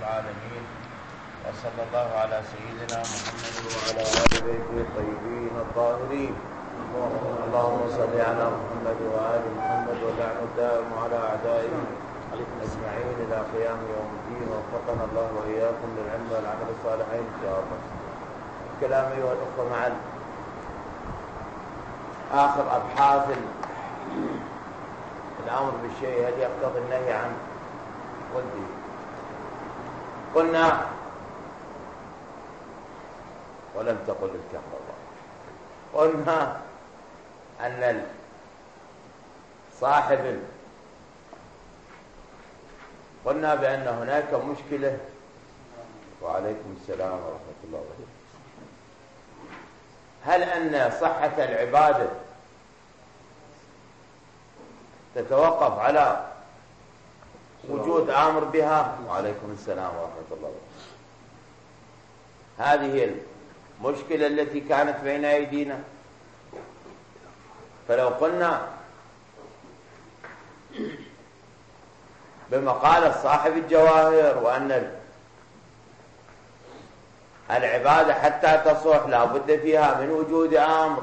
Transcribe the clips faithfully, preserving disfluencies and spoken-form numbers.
العالمين، وصلى الله على سيدنا محمد وعلى آل بيته الطيبين الطاهرين. اللهم صل على محمد وآل محمد ولعن الدائم على أعدائهم أجمعين إلى قيام يوم الدين. وفقنا الله وإياكم للعلم والعمل الصالحين إن شاء الله. الكلام أيها الأخوة مع آخر أبحاث الأمر بالشيء هل يقتضي النهي عن ضده. قلنا ولم تقل الكهرباء، قلنا أن صاحب قلنا بأن هناك مشكلة. وعليكم السلام ورحمة الله وبركاته. هل أن صحة العبادة تتوقف على وجود آمر بها؟ وعليكم السلام ورحمة الله وبركاته. هذه المشكلة التي كانت بين أيدينا. فلو قلنا بمقالة صاحب الجواهر وأن العبادة حتى تصح لا بد فيها من وجود أمر،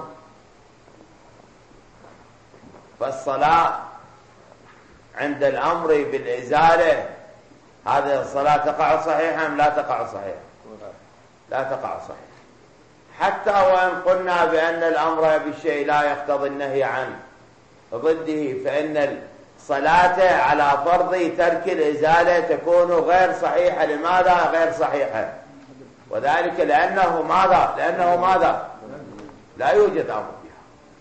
فالصلاة عند الأمر بالإزالة هذه الصلاة تقع صحيحة أم لا تقع صحيحة؟ لا تقع صحيحة. حتى وإن قلنا بأن الأمر بالشيء لا يقتضي النهي عنه ضده، فإن الصلاة على فرض ترك الإزالة تكون غير صحيحة. لماذا غير صحيحة؟ وذلك لأنه ماذا؟ لأنه ماذا؟ لا يوجد أمر بها.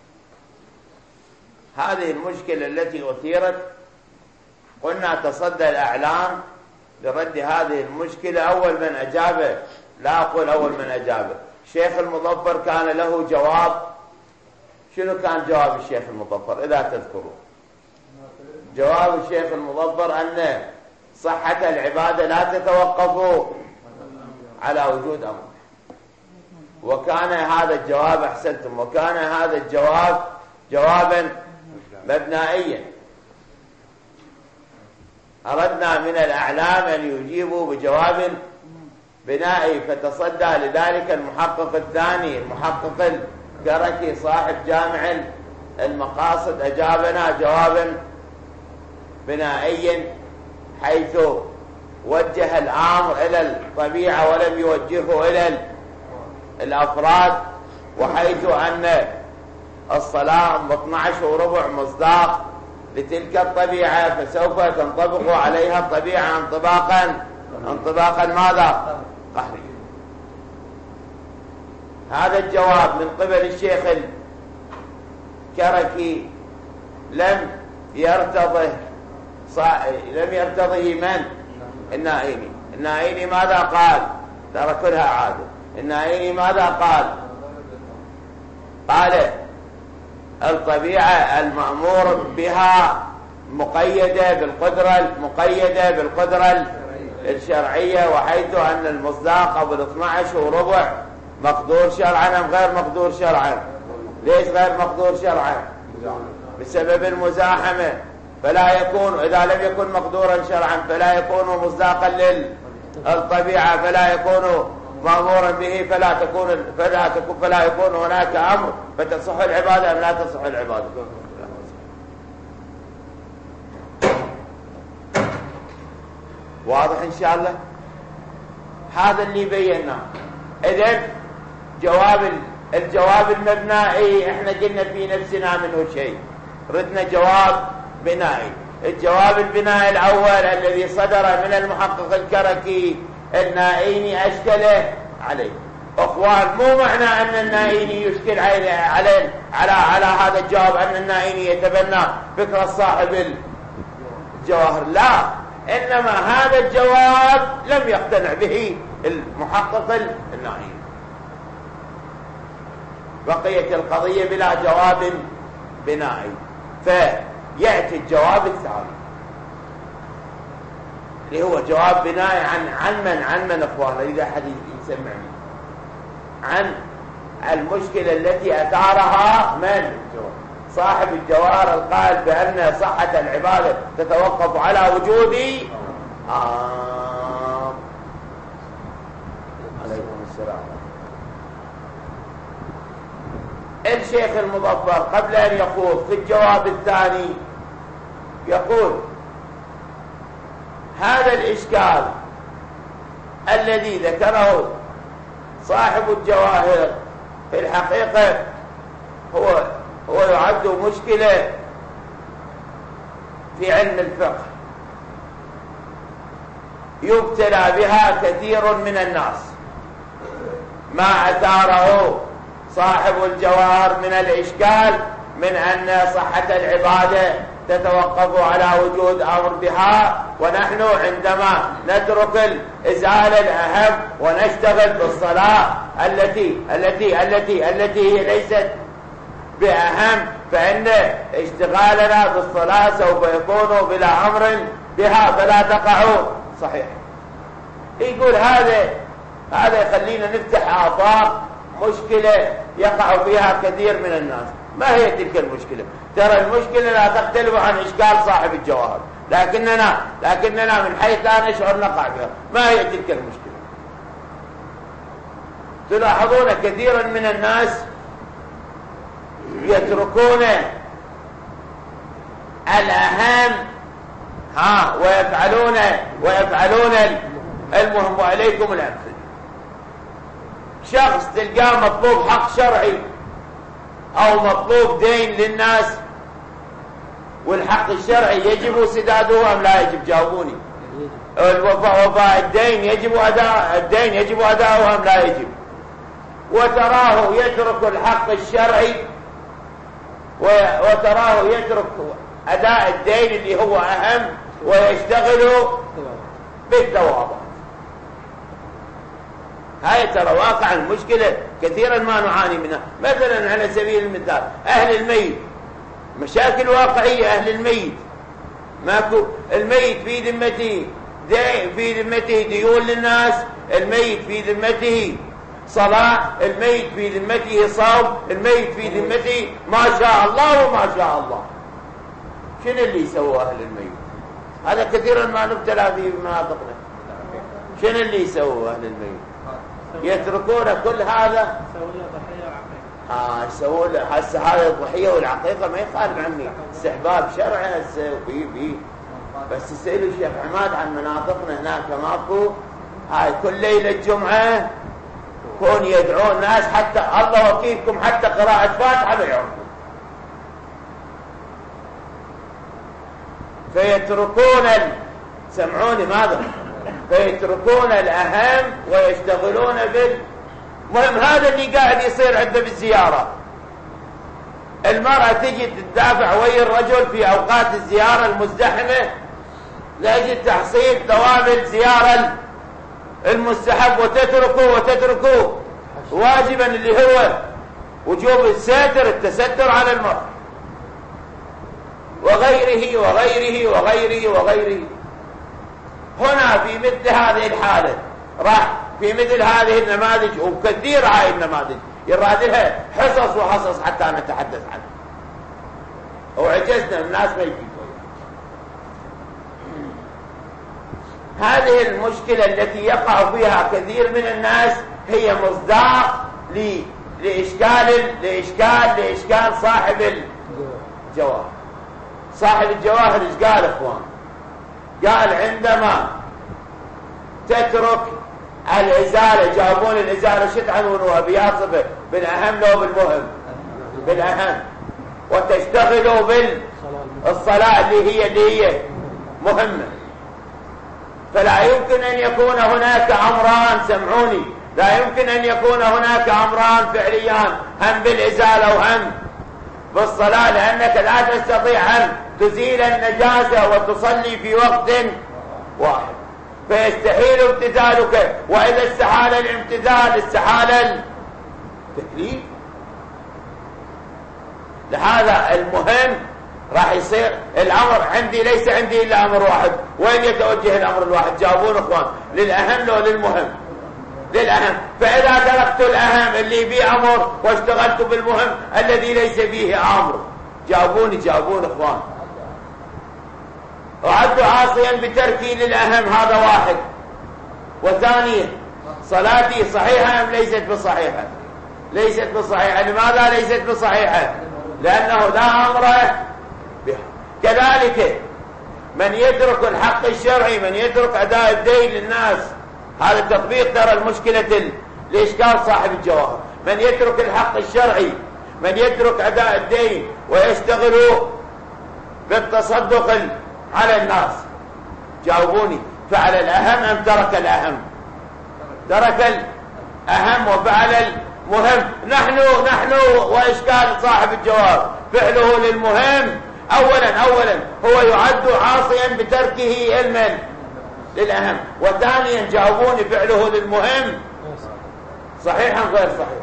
هذه المشكلة التي أثيرت قلنا تصدى الأعلام لرد هذه المشكلة. أول من أجابه، لا أقول أول من أجابه، الشيخ المظفر كان له جواب. شنو كان جواب الشيخ المظفر إذا تذكروا؟ جواب الشيخ المظفر أن صحة العبادة لا تتوقف على وجود أمر. وكان هذا الجواب، أحسنتم، وكان هذا الجواب جوابا مبنائيا. أردنا من الأعلام أن يجيبوا بجواب بنائي، فتصدى لذلك المحقق الثاني المحقق الكركي صاحب جامع المقاصد، أجابنا جوابا بنائيا حيث وجه الأمر إلى الطبيعة ولم يوجهه إلى الأفراد، وحيث أن الصلاة اثني عشر وربع مصداق لتلك الطبيعة، فسوف تنطبق عليها الطبيعة انطباقا انطباقا ماذا؟ قهري. هذا الجواب من قبل الشيخ الكركي لم يرتضه لم يرتضه من؟ النائيني. النائيني ماذا قال؟ ترى كلها عادة. النائيني ماذا قال؟ قال الطبيعة المأمور بها مقيدة بالقدرة مقيدة بالقدرة الشرعية، وحيث أن المصداق أبو الاثنى عشر وربع مقدور شرعا أم غير مقدور شرعا؟ ليش غير مقدور شرعا؟ بسبب المزاحمة. فلا يكون، إذا لم يكن مقدورا شرعا فلا يكون مصداقا للطبيعة، فلا يكون مأمورا به، فلا تكون فلا تكون فلا يكون هناك أمر، فتصح العبادة أم لا تصح العبادة؟ واضح إن شاء الله؟ هذا اللي بيناه. إذن جواب الجواب المبنائي احنا قلنا في نفسنا منه شيء، ردنا جواب بنائي. الجواب البنائي الأول الذي صدر من المحقق الكركي النائيني أشكله عليه. أخوان، مو معنى أن النائيني يشكل عليه على على على هذا الجواب أن النائيني يتبنى فكرة صاحب الجواهر، لا، إنما هذا الجواب لم يقتنع به المحقق النائيني. بقيت القضية بلا جواب بنائي، فيأتي الجواب الثاني اللي هو جواب بنائي عن عن من عن من اخواننا، اذا حد يسمعني، عن المشكلة التي أثارها من؟ صاحب الجواهر القائل بأن صحة العبادة تتوقف على وجود آه الشيخ المظفر قبل أن يخوض في الجواب الثاني يقول هذا الإشكال الذي ذكره صاحب الجواهر في الحقيقة هو هو يعد مشكلة في علم الفقه يبتلى بها كثير من الناس، ما أثاره صاحب الجواهر من الإشكال من أن صحة العبادة تتوقف على وجود أمر بها، ونحن عندما نترك الإزالة الأهم ونشتغل بالصلاة التي التي التي التي هي ليست بأهم، فإن اشتغالنا بالصلاة سوف يكون بلا أمر بها فلا تقع. صحيح. يقول هذا هذا يخلينا نفتح آفاق مشكلة يقع فيها كثير من الناس. ما هي تلك المشكلة؟ ترى المشكلة لا تختلف عن إشكال صاحب الجواهر، لكننا لكننا من حيث لا نشعر نقع فيها. ما هي تلك المشكلة؟ تلاحظون كثيرا من الناس يتركون الأهم ها ويفعلون ويفعلون المهم. وعليكم الأمثلة. شخص تلقاه مطلوب حق شرعي أو مطلوب دين للناس، والحق الشرعي يجب سداده أم لا يجب؟ جاوبوني. الوفاء وفاء الدين يجب أداء الدين يجب أداؤه أم لا يجب؟ وتراه يترك الحق الشرعي وتراه يترك أداء الدين اللي هو أهم ويشتغل بالثوابات. هاي ترى واقع المشكلة كثيرا ما نعاني منها. مثلا على سبيل المثال أهل الميت، مشاكل واقعية. أهل الميت ماكو، الميت في ذمته دين، في ذمته ديون للناس، الميت في ذمته صلاة، الميت في ذمته صوم، الميت في ذمته ما شاء الله وما شاء الله. شنو اللي يسووا أهل الميت؟ هذا كثيرا ما نبتلى فيه بمناطقنا. شنو اللي يسووا أهل الميت؟ يتركون كل هذا. اه يسوون هسه هذا الضحيه والعقيقه ما يخالف عني استحباب شرعي هسه وفي في بس يسالوا الشيخ عماد عن مناطقنا هناك ماكو. هاي كل ليله الجمعه كون يدعون الناس حتى الله وكيلكم حتى قراءه فاتحه ما يعرفون، فيتركون ال... سمعوني ماذا فيتركون الأهم ويشتغلون بالمهم. هذا اللي قاعد يصير عنده بالزيارة. المرأة تجي تدافع ويا الرجل في أوقات الزيارة المزدحمة لأجل تحصيل ثواب الزيارة المستحب، وتتركه وتتركه واجبا اللي هو وجوب الستر التستر على المرأة وغيره وغيره وغيره وغيره. هنا في مثل هذه الحالة راح في مثل هذه النماذج وكثير هاي النماذج يراد لها حصص وحصص حتى نتحدث عنها، وعجزنا الناس ما يجيبون. هذه المشكلة التي يقع فيها كثير من الناس هي مصداق لإشكال لإشكال لإشكال صاحب الجواهر. صاحب الجواهر ايش قال اخوان؟ قال عندما تترك الإزالة، جابون الإزالة شو تعنونوها بياصفة بالأهم لو بالمهم؟ بالأهم. وتشتغلوا بالصلاة اللي هي اللي هي مهمة. فلا يمكن أن يكون هناك أمران، سمعوني، لا يمكن أن يكون هناك أمران فعليان، هم بالإزالة وهم بالصلاة، لأنك لا تستطيع أن تزيل النجاسة وتصلي في وقت واحد، فيستحيل امتثالك. وإذا استحال الامتثال استحال التكليف. لهذا المهم راح يصير الأمر عندي ليس عندي إلا أمر واحد. وين يتوجه الأمر الواحد؟ جاوبون اخوان، للأهم لو للمهم؟ للأهم. فإذا تركت الأهم اللي فيه أمر واشتغلت بالمهم الذي ليس فيه أمر، جاوبوني جاوبون اخوان. وعد عاصيا بتركي للأهم، هذا واحد. وثانيا صلاتي صحيحة أم ليست بصحيحة؟ ليست بصحيحة. لماذا ليست بصحيحة؟ لأنه لا أمر بها. كذلك من يترك الحق الشرعي، من يترك أداء الدين للناس، هذا تطبيق ترى المشكلة الإشكال صاحب الجواهر. من يترك الحق الشرعي، من يترك أداء الدين ويشتغل بالتصدق على الناس، جاوبوني، فعل الأهم أم ترك الأهم؟ ترك الأهم وفعل المهم. نحن نحن وإشكال صاحب الجواب فعله للمهم أولا أولا هو يعد عاصيا بتركه علما للأهم، وثانيا جاوبوني فعله للمهم صحيحا غير صحيح.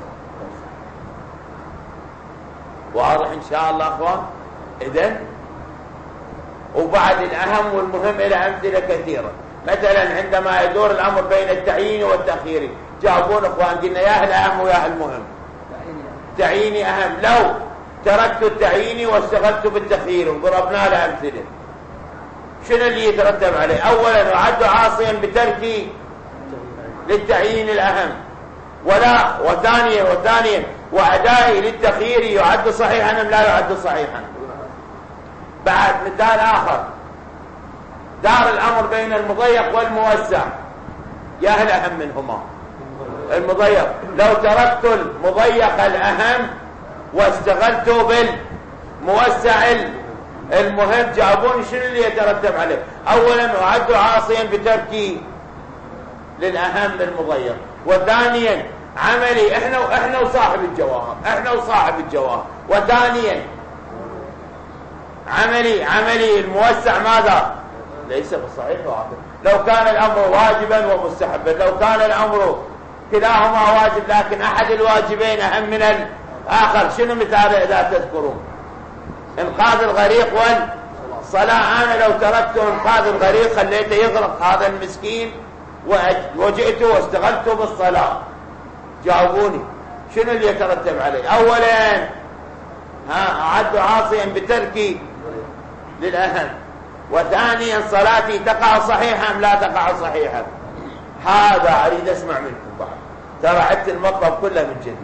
واضح إن شاء الله أخوان؟ إذن وبعد الأهم والمهم إلى أمثلة كثيرة. مثلا عندما يدور الأمر بين التعيين والتأخير، جاوبون أخوان، قلنا يا الأهم ويا المهم. تعييني أهم. لو تركت التعيين واستغلت بالتخيير وضربنا له أمثلة، شنو اللي يترتب عليه؟ أولا يعد عاصيا بترك للتعيين الأهم، ولا وثانيا وثانيا وأدائي للتخيير يعد صحيحا أم لا يعد صحيحا؟ بعد مثال آخر، دار الأمر بين المضيق والموسع، يا الأهم منهما؟ المضيق. لو تركت المضيق الأهم واستغلت بالموسع المهم، جاوبوني شنو اللي يترتب عليه؟ أولا أعد عاصيا بتركي للأهم للمضيق، وثانيا عملي احنا احنا وصاحب الجواهر احنا وصاحب الجواهر وثانيا عملي عملي الموسع ماذا؟ ليس بصحيح واضح. لو كان الأمر واجبا ومستحبا، لو كان الأمر كلاهما واجب لكن أحد الواجبين أهم من الآخر، شنو مثاله إذا تذكرون؟ إنقاذ الغريق والصلاة. أنا لو تركت إنقاذ الغريق خليته يغرق هذا المسكين وجئت واستغلت بالصلاة، جاوبوني شنو اللي يترتب عليه؟ أولا ها أعد عاصيا بتركي للأهم، وثانيا صلاتي تقع صحيحة أم لا تقع صحيحة؟ هذا أريد أسمع منكم بعد، ترى عدت المطلب كله من جديد.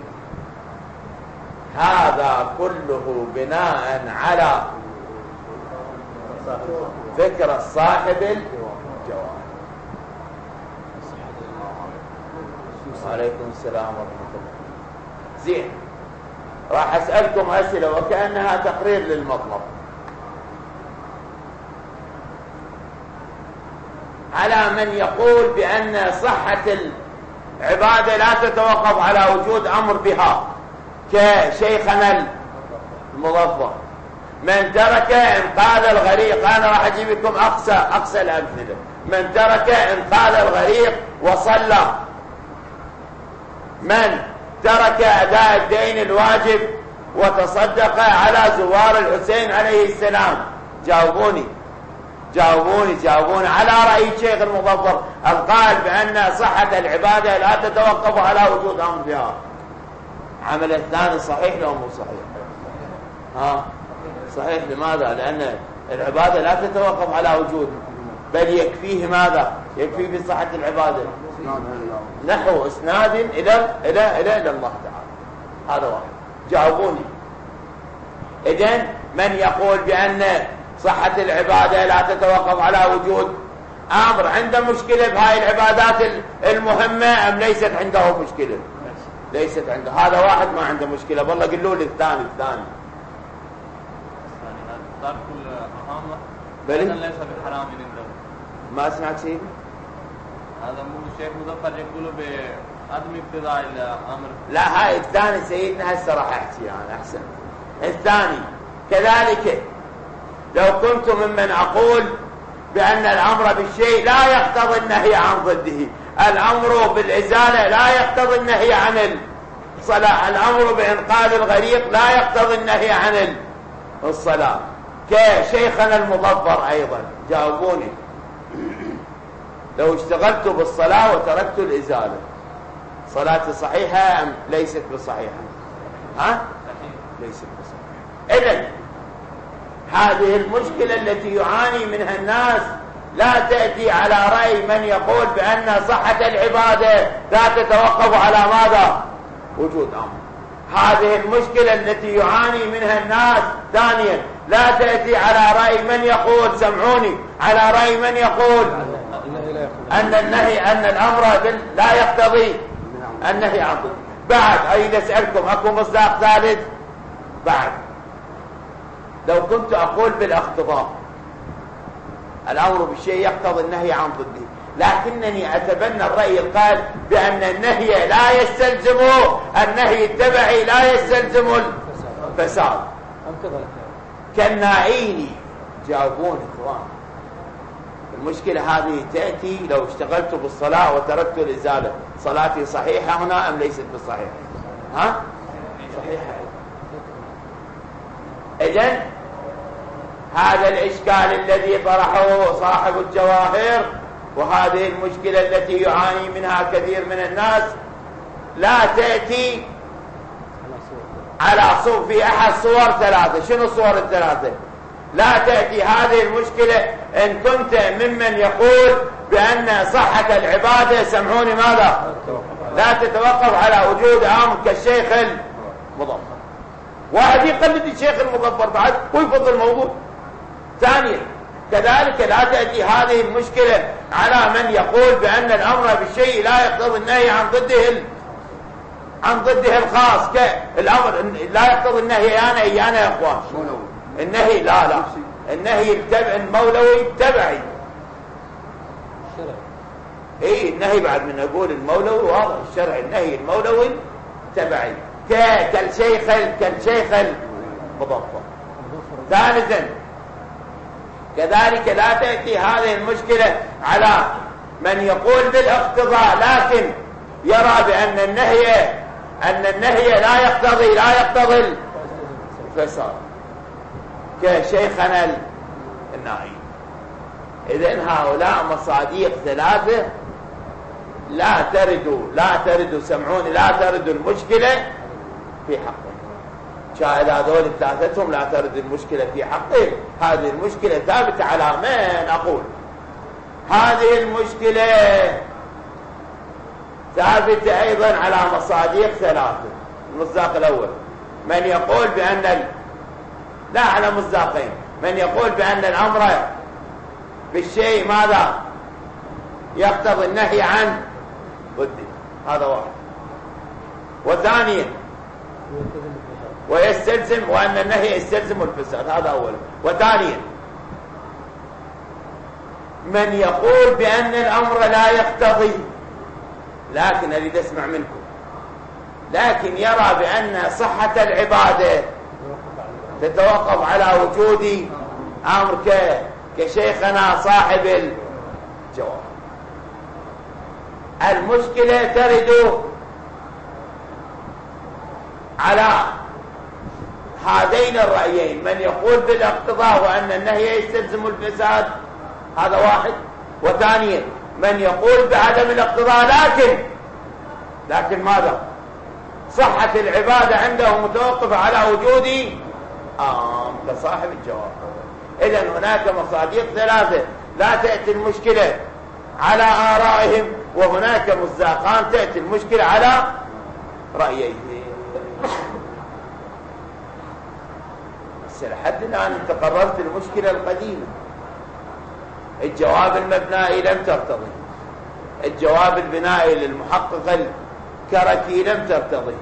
هذا كله بناء على فكرة صاحب الجواب. عليكم السلام ورحمة الله. زين، راح أسألكم أسئلة وكأنها تقرير للمطلب. على من يقول بأن صحة العبادة لا تتوقف على وجود أمر بها كشيخنا المظفر، من ترك إنقاذ الغريق، أنا راح أجيب لكم أقصى أقصى الأمثلة، من ترك إنقاذ الغريق وصلى، من ترك أداء الدين الواجب وتصدق على زوار الحسين عليه السلام، جاوبوني جاوبوني جاوبوني على رأي الشيخ المظفر القائل بأن صحة العبادة لا تتوقف على وجود أمر بها. عمل الثاني صحيح لو مو صحيح؟ ها صحيح. لماذا؟ لأن العبادة لا تتوقف على وجود، بل يكفيه ماذا؟ يكفيه بصحة العبادة نحو اسناد إلى إلى إلى إلى الله تعالى. هذا واحد. جاوبوني. إذن من يقول بأن صحة العبادة لا تتوقف على وجود أمر عنده مشكلة بهاي العبادات المهمة أم ليست عنده مشكلة؟ ليست عنده. هذا واحد ما عنده مشكلة. والله قلوا لي الثاني الثاني ترك الأمر بلي ليس بحرام عنده. ما سمعت شيء؟ هذا مو الشيخ مظفر يقولوا بعدم ابتداء الأمر. لا، هاي الثاني سيدنا هسه راح احكي انا احسن. الثاني كذلك لو كنت ممن أقول بأن الأمر بالشيء لا يقتضي النهي عن ضده، الأمر بالإزالة لا يقتضي النهي عن الصلاة، الأمر بإنقاذ الغريق لا يقتضي النهي عن الصلاة، كشيخنا المظفر أيضا. جاوبوني. لو اشتغلت بالصلاة وتركت الإزالة، صلاتي صحيحة أم ليست بصحيحة؟ ها؟ ليست بصحيحة. إذن هذه المشكلة التي يعاني منها الناس لا تأتي على رأي من يقول بأن صحة العبادة لا تتوقف على ماذا؟ وجود أمر. هذه المشكلة التي يعاني منها الناس. ثانيا لا تأتي على رأي من يقول، سمعوني، على رأي من يقول أن النهي أن الأمر لا يقتضي النهي عن ضده. بعد أريد أسألكم، أكو مصداق ثالث بعد. لو كنت أقول بالاقتضاء الأمر بالشيء يقتضي النهي عن ضده، لكنني أتبنى الرأي القائل بأن النهي لا يستلزم، النهي التبعي لا يستلزم الفساد. كالنائين جاوبون إخوان. المشكلة هذه تأتي لو اشتغلت بالصلاة وتركت الإزالة، صلاتي صحيحة هنا أم ليست بصحيحة؟ ها؟ صحيحة. إذن هذا الإشكال الذي طرحه صاحب الجواهر، وهذه المشكلة التي يعاني منها كثير من الناس، لا تأتي على صور في أحد صور ثلاثة. شنو الصور الثلاثة؟ لا تأتي هذه المشكلة إن كنت ممن يقول بأن صحة العبادة، سمعوني، ماذا؟ لا تتوقف على وجود أمر كالشيخ المظفر. واحد يقلد الشيخ المظفر بعد ويفضل الموضوع. ثانيا كذلك لا تأتي هذه المشكلة على من يقول بأن الأمر بالشيء لا يقتضي النهي عن ضده عن ضده الخاص. كالأمر لا يقتضي النهي أنا إيانا يا أخوان. النهي لا لا النهي التبع المولوي تبعي. اي النهي بعد من نقول المولوي واضح الشرع، النهي المولوي تبعي كالشيخ كالشيخ المظفر. ثالثا كذلك لا تأتي هذه المشكلة على من يقول بالاقتضاء لكن يرى بأن النهي أن النهي لا يقتضي لا يقتضي الفساد كشيخنا النائي. إذن هؤلاء مصاديق ثلاثة لا ترد لا ترد سمعوني لا ترد المشكلة في حقهم. شاهد هذول ثلاثتهم لا ترد المشكلة في حقهم. هذه المشكلة ثابتة على من أقول؟ هذه المشكلة ثابتة أيضا على مصاديق ثلاثة. المصداق الأول من يقول بأن ال... لا على مصداقين. من يقول بأن الأمر بالشيء ماذا يقتضي النهي عن ضده، هذا واحد. وثانيا ويستلزم وأن النهي يستلزم الفساد، هذا أولا. وثانيا من يقول بأن الأمر لا يقتضي، لكن أريد أسمع منكم، لكن يرى بأن صحة العبادة تتوقف على وجود أمر كشيخنا صاحب الجواب. المشكلة ترد على هذين الرأيين، من يقول بالاقتضاء وأن النهي يستلزم الفساد، هذا واحد. وثانيا من يقول بعدم الاقتضاء لكن لكن ماذا صحة العبادة عنده متوقفة على وجود آم كصاحب الجواب. إذن هناك مصاديق ثلاثة لا تأتي المشكلة على آرائهم، وهناك مصداقان تأتي المشكلة على رأيهم. بس لحد الآن انت قررت المشكلة القديمة. الجواب المبنائي لم ترتضي، الجواب البنائي للمحقق الكركي لم ترتضه،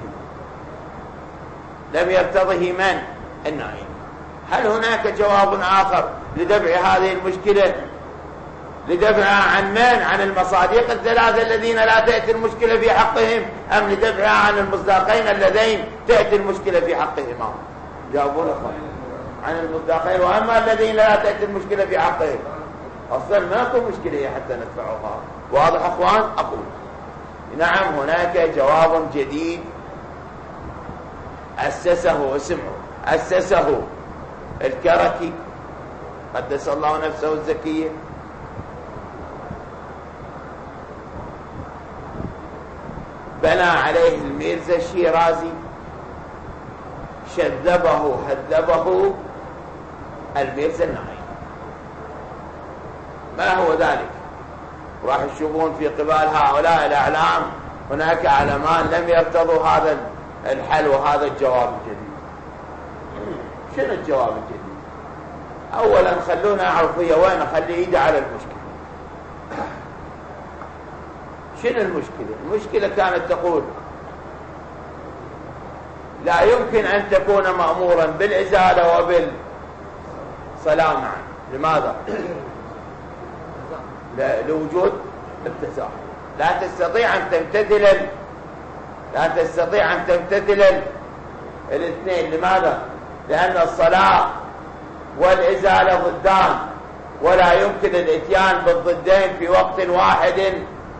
لم يرتضه من؟ النائي. هل هناك جواب آخر لدفع هذه المشكلة؟ لدفعها عن من؟ عن المصادق الثلاثة الذين لا تأتي المشكلة في حقهم، أم لدفعها عن المصداقين اللذين تأتي المشكلة في حقهما؟ جاوبون أخوان. عن المصداقين، وأما الذين لا تأتي المشكلة في حقهم أصلا ماكو مشكلة حتى ندفعها. واضح أخوان؟ أقول نعم هناك جواب جديد أسسه اسمه أسسه الكركي قدس الله نفسه الزكية، بنى عليه الميرزا الشيرازي، شذبه هذبه الميرزا النائي. ما هو ذلك؟ راح تشوفون في قبال هؤلاء الأعلام هناك علمان لم يرتضوا هذا الحل وهذا الجواب الجديد. شنو الجواب الجديد؟ اولا خلونا اعرف هي وين، اخلي ايدي على المشكله. شنو المشكله؟ المشكله كانت تقول لا يمكن ان تكون مأمورا بالازاله وبالصلاه معا. لماذا؟ لوجود التزاحم. لا تستطيع ان تمتثل لا تستطيع ان تمتثل الاثنين. لماذا؟ لان الصلاه والازاله ضدان، ولا يمكن الاتيان بالضدين في وقت واحد.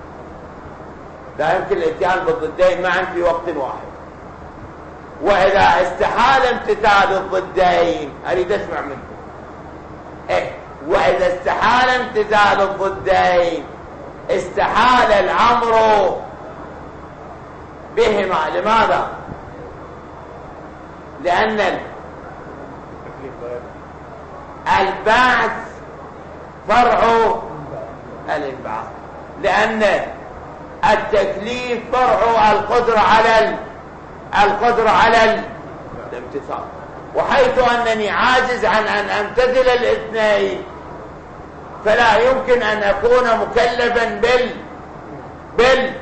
لا يمكن الاتيان بالضدين معا في وقت واحد. واذا استحال امتثال الضدين، اريد اسمع منكم، ايه واذا استحال امتثال الضدين استحال الامر بهما. لماذا؟ لان البعث فرع الانبعاث، لان التكليف فرع القدرة على القدرة على الامتثال. وحيث أنني عاجز عن أن أمتثل الاثنين فلا يمكن أن أكون مكلفا بال بال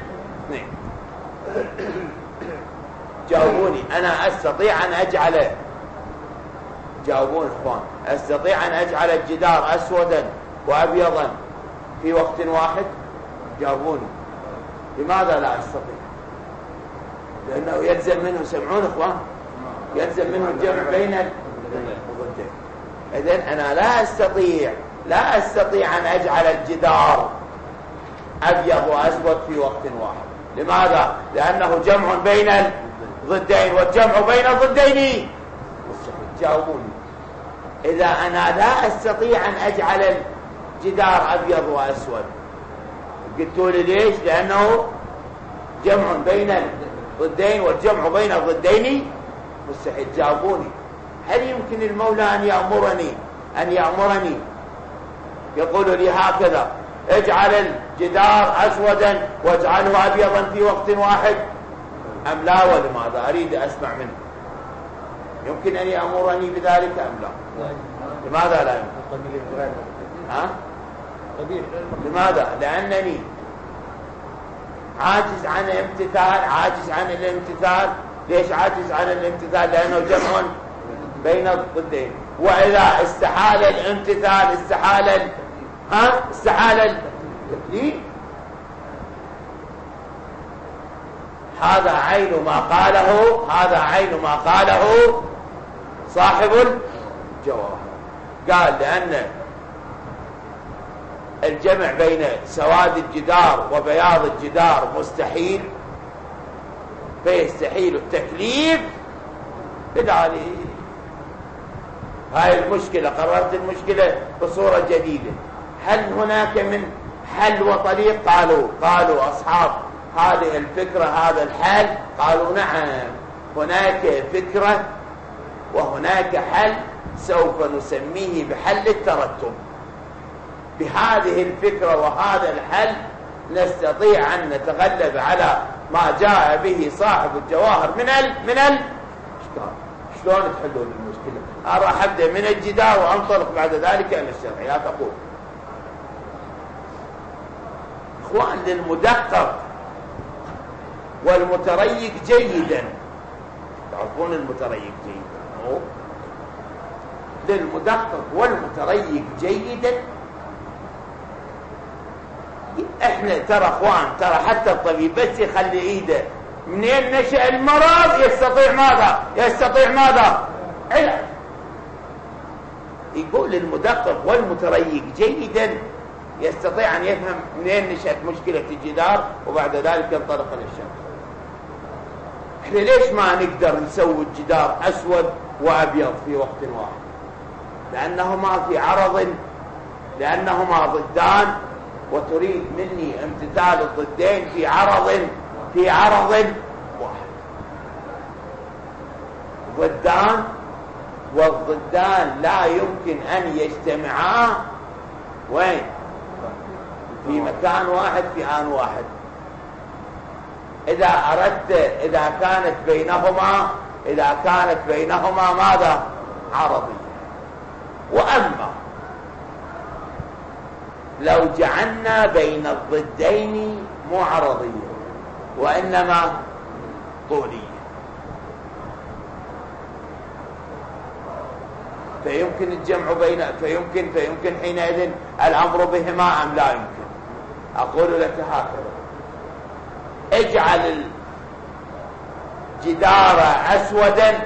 جاوبوني. أنا أستطيع أن أجعل جاوبون إخوان أستطيع أن أجعل الجدار أسودا وأبيضا في وقت واحد؟ جاوبوني. لماذا لا أستطيع؟ لأنه يلزم منه، سمعون إخوان، يلزم منه الجمع بين الضدين. إذن أنا لا أستطيع لا أستطيع أن أجعل الجدار أبيض وأسود في وقت واحد. لماذا؟ لأنه جمع بين الضدين، والجمع بين الضدين مستحيل. جاوبوني. إذا أنا لا أستطيع أن أجعل الجدار أبيض وأسود، قلتوا لي ليش؟ لأنه جمع بين الضدين، والجمع بين الضدين مستحيل. جاوبوني. هل يمكن المولى أن يأمرني أن يأمرني يقول لي هكذا اجعل الجدار أسودا واجعله أبيضا في وقت واحد أم لا؟ ولماذا؟ أريد أسمع منه. يمكن أن يأمرني بذلك أم لا؟ لماذا لا يمكن؟ ها؟ لماذا؟ لأنني عاجز عن الامتثال عاجز عن الامتثال. ليش عاجز عن الامتثال؟ لأنه جمع بين الضدين. وإذا استحال الامتثال استحال ال... ها استحال التكليف. هذا عين ما قاله هذا عين ما قاله صاحب الجواب. قال لأن الجمع بين سواد الجدار وبياض الجدار مستحيل، فيستحيل التكليف. بدالي هاي المشكلة، قررت المشكلة بصورة جديدة. هل هناك من حل وطريق؟ قالوا قالوا أصحاب هذه الفكرة هذا الحل، قالوا نعم هناك فكرة وهناك حل سوف نسميه بحل الترتب. بهذه الفكرة وهذا الحل نستطيع أن نتغلب على ما جاء به صاحب الجواهر من ال من الإشكال. شلون تحلون المشكلة؟ أنا راح أبدأ من الجدار وأنطلق بعد ذلك إلى الشرعيات. أقول إخوان للمدقق والمتريق جيدا، تعرفون المتريق جيدا، للمدقق والمتريق جيدا. احنا ترى اخوان ترى حتى الطبيب بس يخلي ايده منين نشأ المرض يستطيع ماذا يستطيع ماذا علاج. يقول المدقق والمتريق جيدا يستطيع ان يفهم منين نشأت مشكلة الجدار وبعد ذلك ينطلق للشمس. احنا ليش ما نقدر نسوي الجدار اسود وابيض في وقت واحد؟ لانهما في عرض لانهما ضدان، وتريد مني امتثال الضدين في عرض في عرض واحد. ضدان والضدان لا يمكن ان يجتمعا وين؟ في مكان واحد في آن واحد. إذا أردت إذا كانت بينهما إذا كانت بينهما ماذا؟ عرضية. وأما لو جعلنا بين الضدين مو عرضية وإنما طولية، فيمكن الجمع بين فيمكن فيمكن حينئذ الأمر بهما أم لا يمكن؟ أقول لك هكذا: اجعل الجدار أسودا،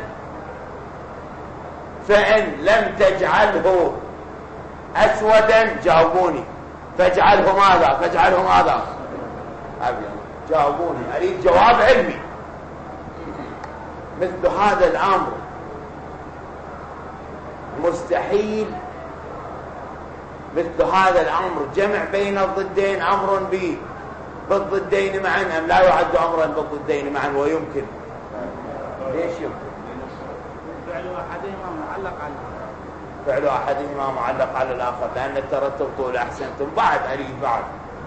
فإن لم تجعله أسودا جاوبوني، فاجعله ماذا؟ فاجعله ماذا؟ أبيض. جاوبوني، أريد جواب علمي. مثل هذا الأمر مستحيل، مثل هذا الأمر جمع بين الضدين أمر به بالضدين معا أم لا يعد أمرا بالضدين معا؟ ويمكن. ليش يمكن؟ فعل أحدهما معلق على فعل أحدهما معلق على الآخر، لأن الترتب طول أحسنتم. بعد أريد بعد،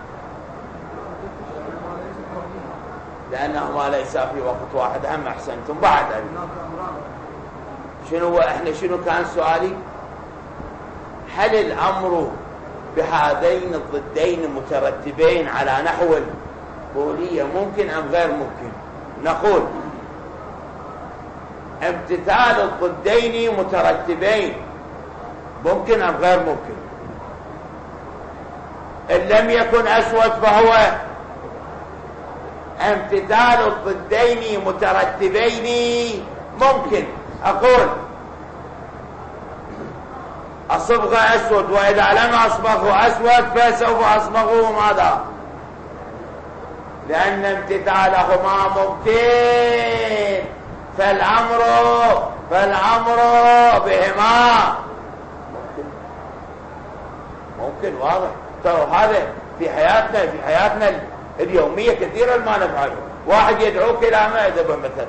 لأنهما ليسا في وقت واحد. هم أحسنتم. بعد أريد. شنو احنا شنو كان سؤالي؟ هل الأمر بهذين الضدين مترتبين على نحو الطولية ممكن أم غير ممكن؟ نقول امتثال الضدين مترتبين ممكن أم غير ممكن؟ إن لم يكن أسود فهو امتثال الضدين مترتبين ممكن. أقول أصبغ أسود، وإذا لم أصبغه أسود فسوف أصبغه ماذا؟ لأن امتثالهما ممكن، فالأمر فالأمر بهما ممكن. ممكن. واضح. ترى هذا في حياتنا في حياتنا اليومية كثيرا ما نفعله. واحد يدعوك إلى مأدبة مثلا،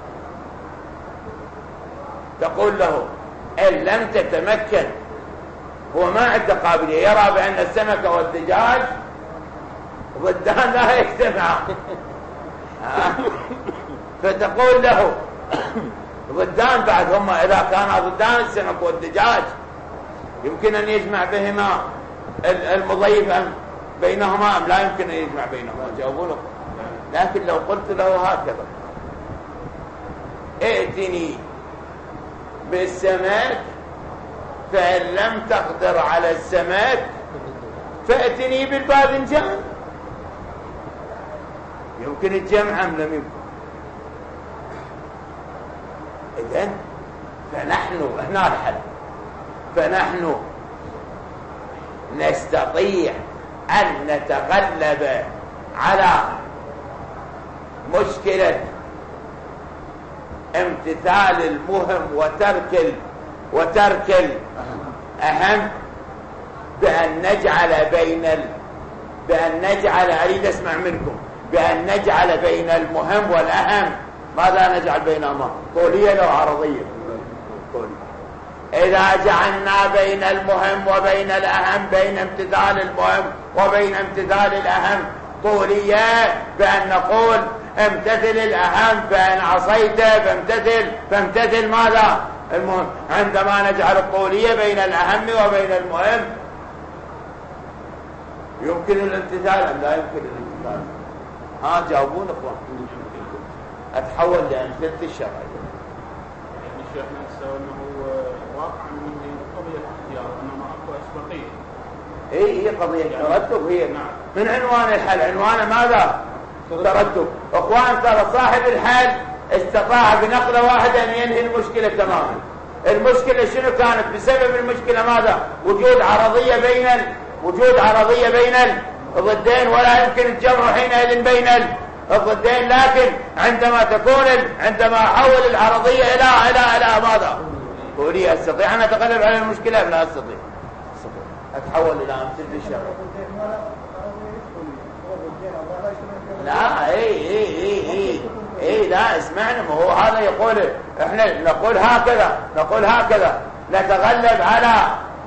تقول له إن لم تتمكن، هو ما عنده قابلية، يرى بأن السمكة والدجاج ضدان لا يجتمعان، فتقول له ضدان بعد هم إذا كان ضدان السمك والدجاج يمكن أن يجمع بهما المضيف أم بينهما أم لا يمكن أن يجمع بينهما؟ جاوبونه. لكن لو قلت له هكذا: ائتني بالسمك، فإن لم تقدر على السمك فأتني بالباذنجان، يمكن الجمع أم لم يمكن؟ إذن فنحن هنا الحل، فنحن نستطيع أن نتغلب على مشكلة امتثال المهم وترك وترك الأهم بأن نجعل بين ال... بأن نجعل أريد أسمع منكم بأن نجعل بين المهم والأهم ماذا نجعل بينهما؟ طولية أو عرضية؟ طولية. إذا جعلنا بين المهم وبين الأهم، بين امتثال المهم وبين امتثال الأهم طولية، بأن نقول امتثل الأهم، فإن عصيت فامتثل فامتثل ماذا؟ المهم. عندما نجعل الطولية بين الأهم وبين المهم يمكن الامتثال أم لا يمكن الامتثال؟ ها جاوبون اخوان. اتحول لأمثلة الشرع. يعني شيخنا نسأل انه واقع من قضية الاختيار انما اكو اسبقية. اي هي قضية ترتب. هي نعم. من عنوان الحل عنوان ماذا؟ ترتب. اخوان ترى صاحب الحل استطاع بنقلة واحدة ان ينهي المشكلة تماما. المشكلة شنو كانت؟ بسبب المشكلة ماذا؟ وجود عرضية بين ال... وجود عرضية بين الضدين، ولا يمكن الجمع حينئذ بين الضدين. لكن عندما تكون ال... عندما احول العرضية الى الى الى ماذا؟ قولي استطيع ان اتغلب على المشكلة لا استطيع؟ اتحول الى امثلة الشرع. لا اي اي اي اي اي لا اسمعنا، ما هو هذا يقول احنا نقول هكذا نقول هكذا نتغلب على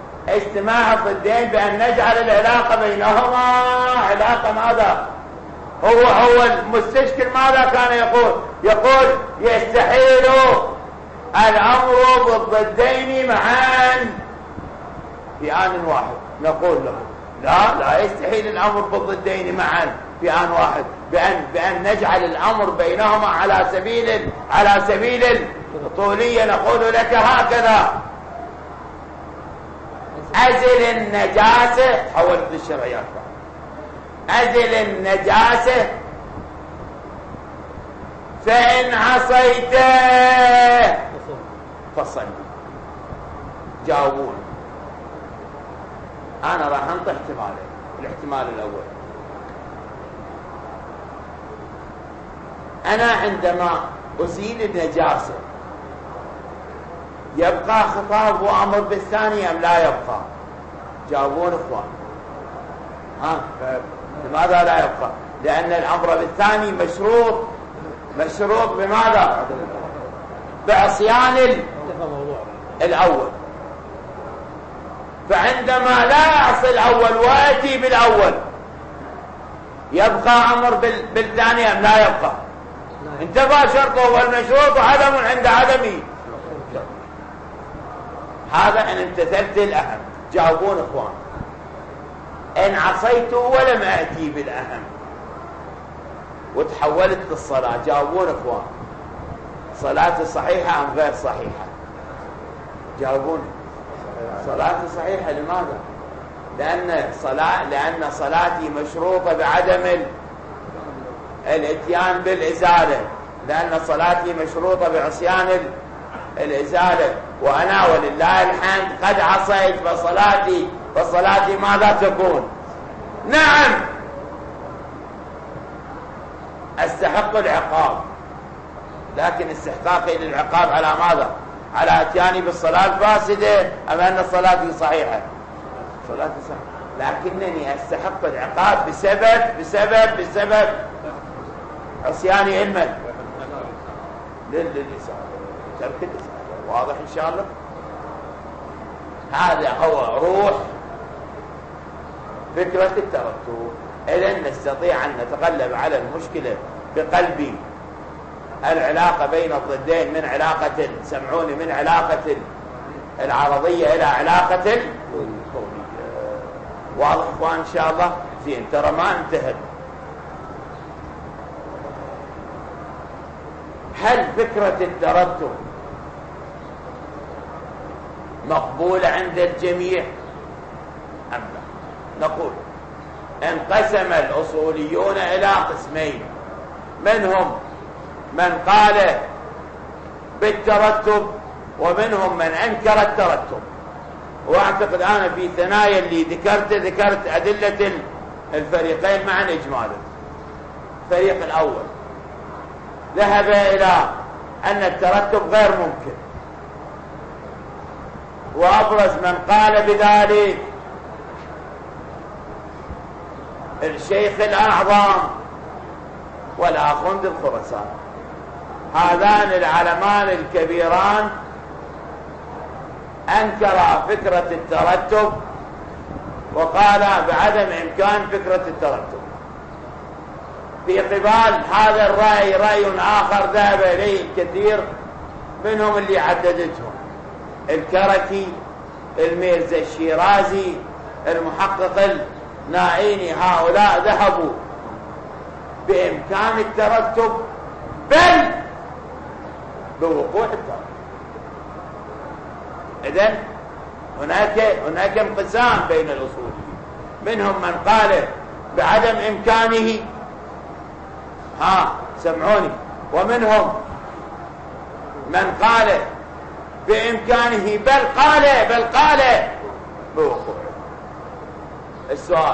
اجتماع الضدين بأن نجعل العلاقة بينهما علاقة ماذا؟ هو هو المستشكل ماذا كان يقول؟ يقول يستحيل الأمر بالضدين معا في آن واحد. نقول له لا لا يستحيل الأمر بالضدين معا في آن واحد بأن بأن نجعل الأمر بينهما على سبيل على سبيل الطولية. نقول لك هكذا: أزل النجاسة، حولت للشرعيات، أزل النجاسة فإن عصيته فصل. جاوبون. أنا راح أنطي احتمالين. الاحتمال الأول: أنا عندما أزيل النجاسة يبقى خطاب وأمر بالثاني أم لا يبقى؟ جاوبون إخوان. ها لماذا لا يبقى؟ لأن الأمر بالثاني مشروط مشروط بماذا؟ بعصيان الأول. فعندما لا أعصي الأول وأتي بالأول يبقى أمر بالثاني أم لا يبقى؟ انتفى شرطه والمشروط عدم عند عدمه. هذا إن امتثلت الأهم. جاوبون إخوان. إن عصيت ولم أأتي بالأهم وتحولت للصلاة، جاوبون إخوان. صلاتي صحيحة أم غير صحيحة؟ جاوبون. صلاتي صحيحة. لماذا؟ لأن صلاة لأن صلاتي مشروطة بعدم الاتيان بالإزالة، لأن صلاتي مشروطة بعصيان الإزالة، وأنا ولله الحمد قد عصيت فصلاتي فصلاتي ماذا تكون؟ نعم أستحق العقاب، لكن استحقاقي للعقاب على ماذا؟ على اتياني بالصلاة الفاسدة أم أن صلاتي صحيحة؟ صلاتي صحيحة، لكنني أستحق العقاب بسبب بسبب بسبب عصياني علما للإساءة، ترك الإساءة. واضح إن شاء الله؟ هذا هو روح فكرة الترتب. إذن نستطيع أن نتغلب على المشكلة بقلب العلاقة بين الضدين من علاقة سمعوني من علاقة العرضية إلى علاقة القولية. واضح إخوان إن شاء الله؟ زين. ترى ما انتهت. هل فكرة الترتب مقبولة عند الجميع أم لا؟ نقول انقسم الأصوليون إلى قسمين: منهم من قال بالترتب ومنهم من أنكر الترتب. وأعتقد أنا في ثنايا اللي ذكرت ذكرت أدلة الفريقين معا إجمالا. الفريق الأول ذهب إلى أن الترتب غير ممكن، وأبرز من قال بذلك الشيخ الأعظم والآخوند الخرسان. هذان العلمان الكبيران أنكرا فكرة الترتب وقال بعدم إمكان فكرة الترتب. في قبال هذا الرأي رأي آخر ذهب إليه الكثير منهم اللي عددتهم: الكركي، الميرزا الشيرازي، المحقق النائيني. هؤلاء ذهبوا بإمكان الترتب بل بوقوع الترتب. إذن هناك هناك انقسام بين الأصوليين، منهم من قال بعدم إمكانه، ها سمعوني، ومنهم من قال بإمكانه بل قال بل قال بوقوع. السؤال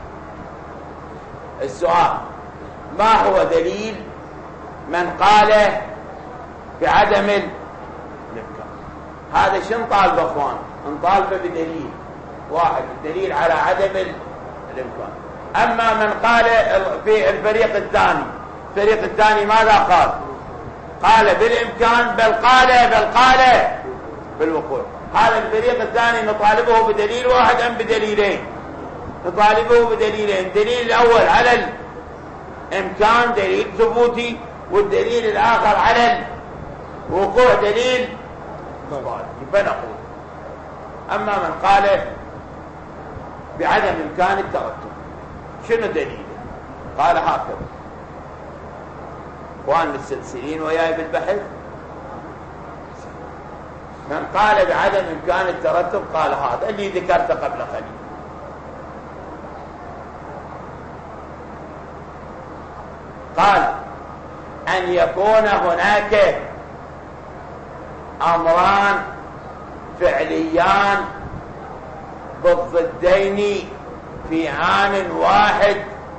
السؤال ما هو دليل من قال بعدم الإمكان؟ هذا شن طالب أخوان؟ نطالبه بدليل واحد، الدليل على عدم الإمكان. أما من قال في الفريق الثاني، الفريق الثاني ماذا قال؟ قال بالإمكان بل قال بل قال بالوقوع. هذا الفريق الثاني نطالبه بدليل واحد أم بدليلين؟ نطالبه بدليلين. الدليل الأول على إمكان دليل ثبوتي، والدليل الآخر على الوقوع دليل إثباتي. فنقول أما من قال بعدم إمكان الترتب شنو دليله؟ قال هكذا، اخوان مستسلسلين وياي بالبحث. من قال بعدم إمكان الترتب قال هذا اللي ذكرته قبل قليل، قال أن يكون هناك أمران فعليان بالضدين في آن واحد،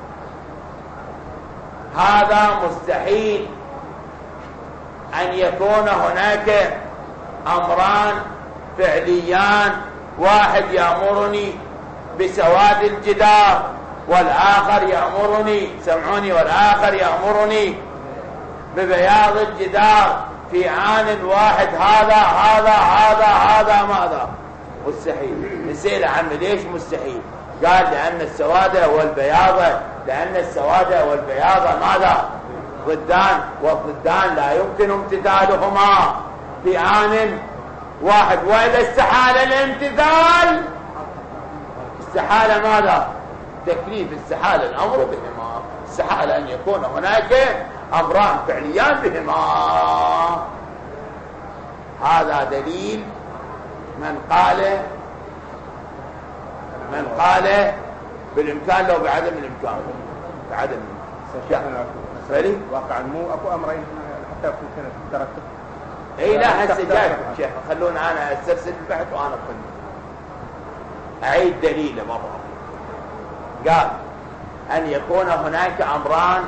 هذا مستحيل. أن يكون هناك أمران فعليان، واحد يأمرني بسواد الجدار والآخر يأمرني، سمعوني، والآخر يأمرني ببياض الجدار في آن واحد، هذا هذا هذا هذا ماذا؟ مستحيل. نسأل عمي ليش مستحيل؟ قال لأن السواد والبياض، لأن السواد والبياض ماذا؟ ضدان، والضدان لا يمكن امتثالهما في آن واحد، وإذا استحال الامتثال استحال ماذا؟ تكليف، استحال الأمر بهما، استحال أن يكون هناك أمران فعليان بهما. هذا دليل من قال من قال بالإمكان لو بعدم الإمكان، بعدم الإمكان فري واقعا مو أكو أمرين حتى يكون كانت ترتب. اي لا هسه جاي شيخ، خلونا انا استرسل البحث وانا اقول اعيد دليله مره. قال ان يكون هناك امران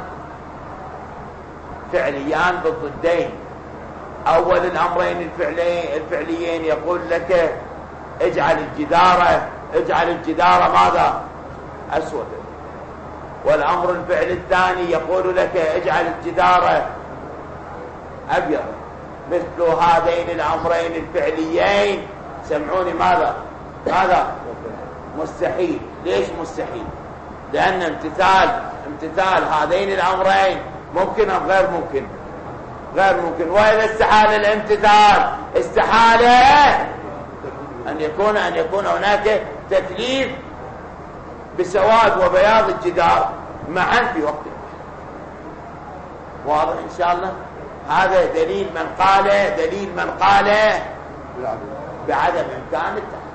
فعليان بالضدين. اول الامرين الفعليين الفعليين يقول لك اجعل الجدار اجعل الجدار ماذا؟ اسود. والامر الفعل الثاني يقول لك اجعل الجدار ابيض. مثل هذين الامرين الفعليين سمعوني ماذا؟ ماذا؟ مستحيل. ليش مستحيل؟ لان امتثال امتثال هذين الامرين ممكن ام غير ممكن؟ غير ممكن. واذا استحال الامتثال استحال ان يكون ان يكون هناك تكليف بسواد وبياض الجدار معا في وقت واحد. واضح ان شاء الله؟ هذا دليل من قال دليل من قال بعدم امكان التحديد.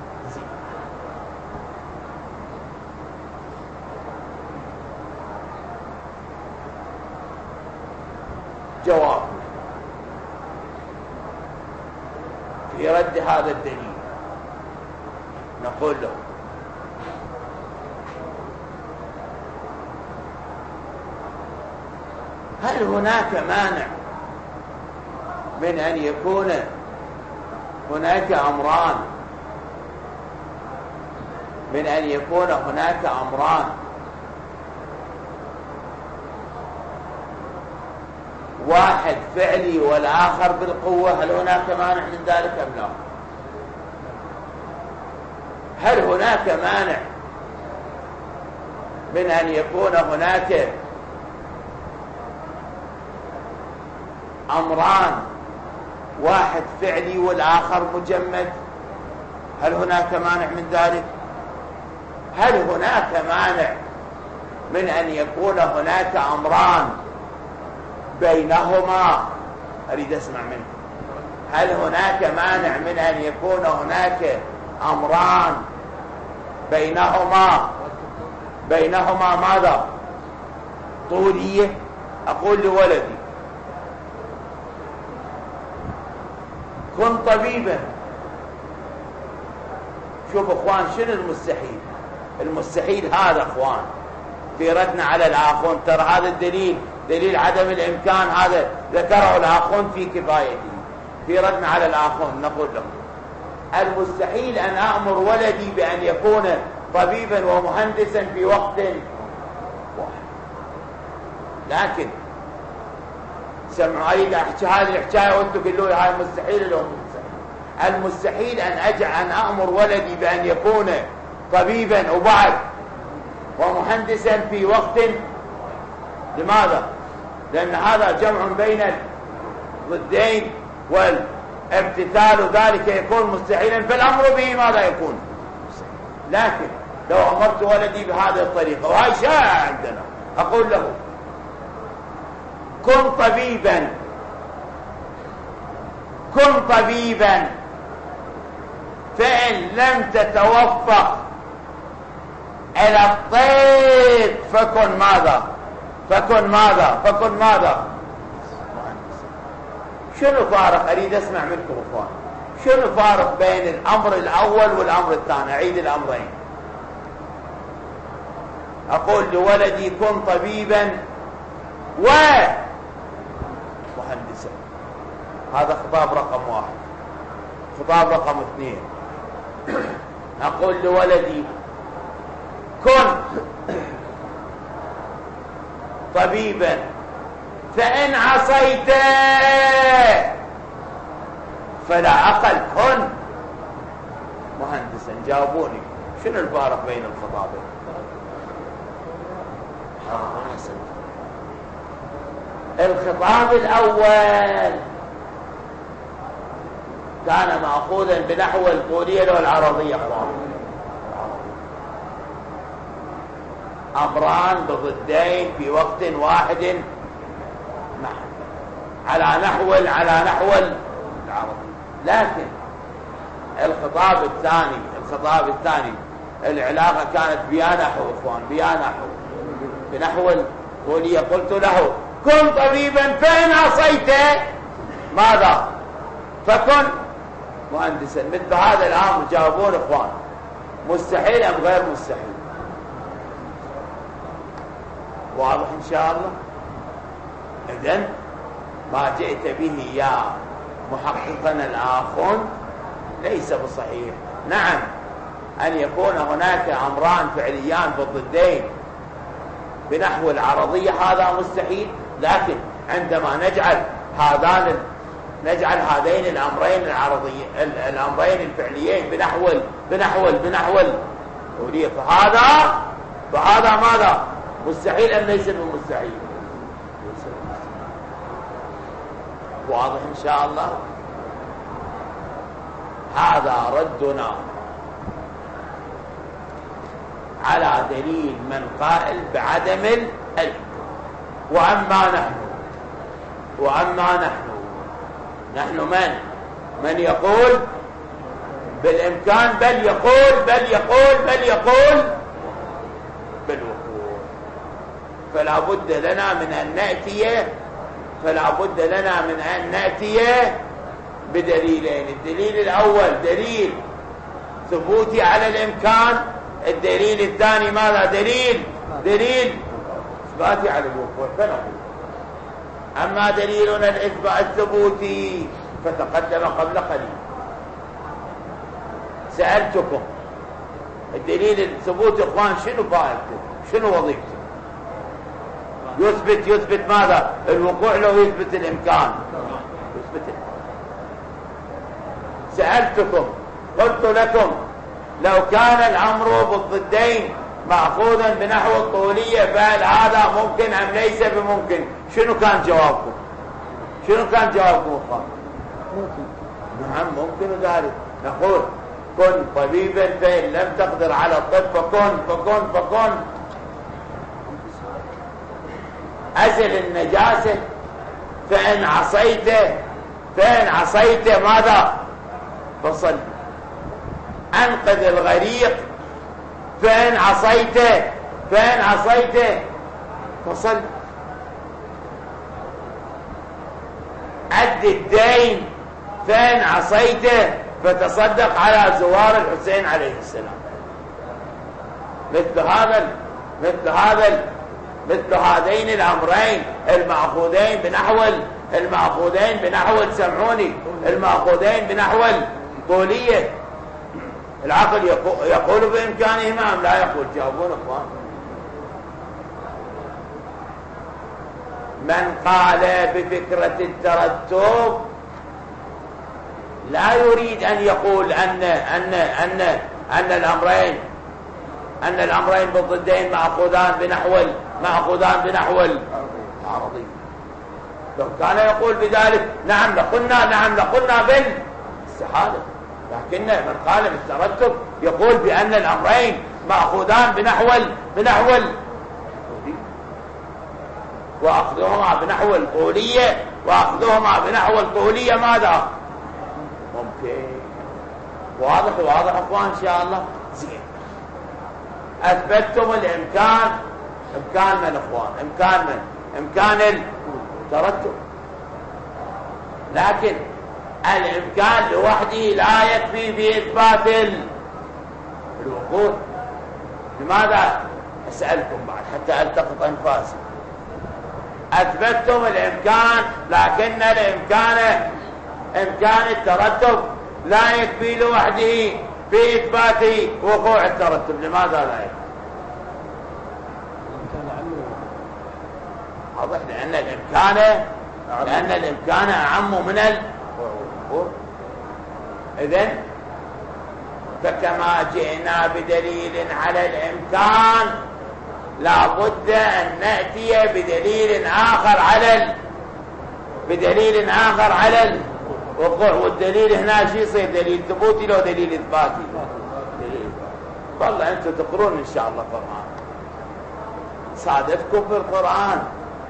جواب في رد هذا الدليل نقول له هل هناك مانع من أن يكون هناك أمران من أن يكون هناك أمران واحد فعلي والآخر بالقوة؟ هل هناك مانع من ذلك أم لا؟ هل هناك مانع من أن يكون هناك أمران واحد فعلي والآخر مجمد؟ هل هناك مانع من ذلك؟ هل هناك مانع من أن يكون هناك أمران بينهما؟ أريد أسمع منك. هل هناك مانع من أن يكون هناك أمران بينهما بينهما ماذا؟ طولية. أقول لولدي كن طبيبا. شوف اخوان شنو المستحيل؟ المستحيل هذا اخوان في ردنا على الآخون. ترى هذا الدليل دليل عدم الامكان هذا ذكره الآخون في كفايته. في ردنا على الآخون نقول لهم المستحيل ان امر ولدي بان يكون طبيبا ومهندسا في وقت واحد. لكن سمعوا اريد احكي هذه الحكايه وانتم قولوا لي هاي مستحيل لو مستحيل. المستحيل ان اجعل ان امر ولدي بان يكون طبيبا وبعد ومهندسا في وقت لماذا؟ لأن هذا جمع بين الضدين، والامتثال ذلك يكون مستحيلا، فالأمر به ماذا يكون؟ لكن لو أمرت ولدي بهذه الطريقة، وهي شائعة عندنا، أقول له كن طبيبا، كن طبيبا، فإن لم تتوفق إلى الطب فكن ماذا؟ فكن ماذا؟ فكن ماذا؟ شنو فارق؟ أريد أسمع منكم أخوان، شنو فارق بين الأمر الأول والأمر الثاني؟ أعيد الأمرين. أقول لولدي كن طبيبا ومهندسا، هذا خطاب رقم واحد. خطاب رقم اثنين، أقول لولدي كن طبيبا فإن عصيت فلا أقل كن مهندسا. جاوبوني شنو الفارق بين الخطابين؟ الخطاب الأول كان مأخوذا بنحو الطولية والعرضية، أمران بضدين في وقت واحد على نحو على نحو العرض. لكن الخطاب الثاني الخطاب الثاني العلاقة كانت بيا نحو إخوان، بيا نحو بنحو الطولية. قلت له كن طبيبا فإن عصيت ماذا؟ فكن مهندسا. مثل هذا الأمر جاوبون إخوان، مستحيل أم غير مستحيل؟ واضح إن شاء الله؟ إذن ما جئت به يا محققنا الآخون ليس بصحيح. نعم، أن يكون هناك أمران فعليان بالضدين بنحو العرضية هذا مستحيل، لكن عندما نجعل هذان نجعل هذين الأمرين العرضيين الأمرين الفعليين بنحو بنحو بنحو الطولية، فهذا فهذا ماذا؟ مستحيل أم ليس بمستحيل؟ واضح إن شاء الله؟ هذا ردنا على دليل من قائل بعدم العلم. وأما نحن وأما نحن نحن من من يقول بالإمكان، بل يقول بل يقول بل يقول بالوقوع. فلا بد لنا من أن نأتي فلا بد لنا من أن نأتي بدليلين. الدليل الأول دليل ثبوتي على الإمكان، الدليل الثاني ماذا؟ دليل دليل إثباتي على الوقوع. فنقول أما دليلنا الإثبات الثبوتي فتقدم قبل قليل. سألتكم الدليل الثبوتي إخوان شنو فائدته؟ شنو وظيفته؟ يثبت يثبت ماذا؟ الوقوع لو يثبت الإمكان يثبت الإمكان. سألتكم قلت لكم لو كان الأمر بالضدين مأخوذا بنحو الطولية فهل هذا ممكن أم ليس بممكن؟ شنو كان جوابكم؟ شنو كان جوابكم أخوان؟ ممكن. نعم ممكن ذلك. نقول كن طبيبا فإن لم تقدر على الطب فكن فكن فكن أزل النجاسة فإن عصيت فإن عصيت ماذا؟ فصل. أنقذ الغريق فإن عصيت فإن عصيت فصل. أد الدين فإن عصيت فتصدق على زوار الحسين عليه السلام. مثل هذا مثل هذا مثل هذين الأمرين المأخوذين بنحو المأخوذين بنحو سمعوني المأخوذين بنحو الطولية، العقل يقول بإمكانهما أم لا يقول؟ جاوبون أخوان. من قال بفكرة الترتب لا يريد أن يقول أن أن أن أن الأمرين أن الأمرين بالضدين مأخوذان بنحو مأخوذان بنحو لو كان يقول بذلك نعم لقلنا نعم لقلنا بالاستحالة، لكن من قال بالترتب يقول بأن الأمرين مأخوذان بنحو بنحو وأخذهما بنحو القولية وأخذهما بنحو القولية ماذا؟ ممكن. واضح واضح أخوان إن شاء الله. زين، أثبتتم الإمكان. إمكان من أخوان؟ إمكان من؟ إمكان الترتب. لكن الإمكان لوحده لا يكفي في إثبات الوقوع. لماذا؟ أسألكم بعد حتى ألتقط أنفاسي. أثبتتم الإمكان، لكن الإمكان إمكان الترتب لا يكفي لوحده في إثبات وقوع الترتب. لماذا لا يكفي؟ واضح، لأن الإمكان لأن الإمكان أعم من الوقوع. إذن فكما جئنا بدليل على الإمكان لا بد أن نأتي بدليل آخر على ال... بدليل آخر على الوقوع. والدليل هنا شيء يصير دليل ثبوتي لو دليل إثباتي؟ دليل. والله أنتم تقرون إن شاء الله القرآن، صادفكم في القرآن